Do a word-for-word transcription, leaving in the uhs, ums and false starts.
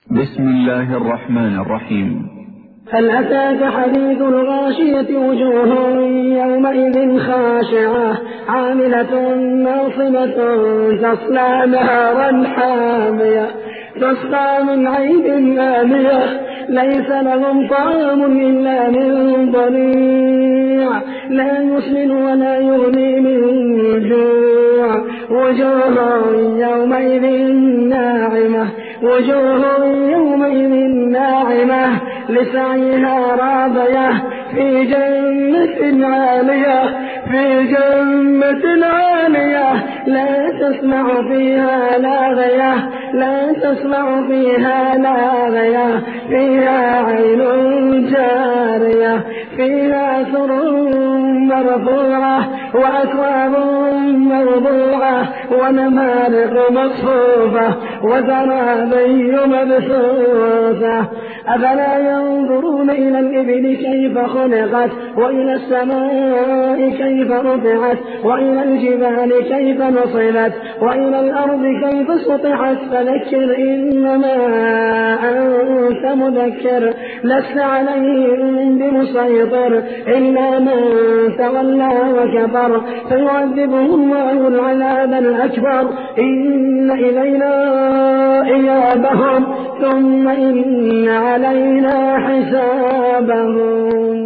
بسم الله الرحمن الرحيم. هل أتاك حديث الغاشية؟ وجوه يومئذ خاشعة عاملة ناصبة تصلى نارا حامية تسقى من عين آنية ليس لهم طعام إلا من ضريع لا يسمن ولا يغني من جوع وجوه يومئذ ناعمة وجوه يومئذ ناعمة لسعيها راضية في جنة عالية في جنة عالية لا تسمع فيها لاغية لا تسمع فيها لاغية فيها عين جارية فيها سرر مرفوعة وأكواب موضوعة ونمارق مصفوفة وزرابي مبثوثة أفلا ينظرون إلى الإبل كيف خلقت وإلى السماء كيف رفعت وإلى الجبال كيف نصبت وإلى الأرض كيف سطحت فذكر إنما أنت مذكر لست عليهم بمسيطر إلا من تولى وكفر فيعذبه الله العذاب الأكبر إن إلينا إيابهم ثم إن علينا حسابهم.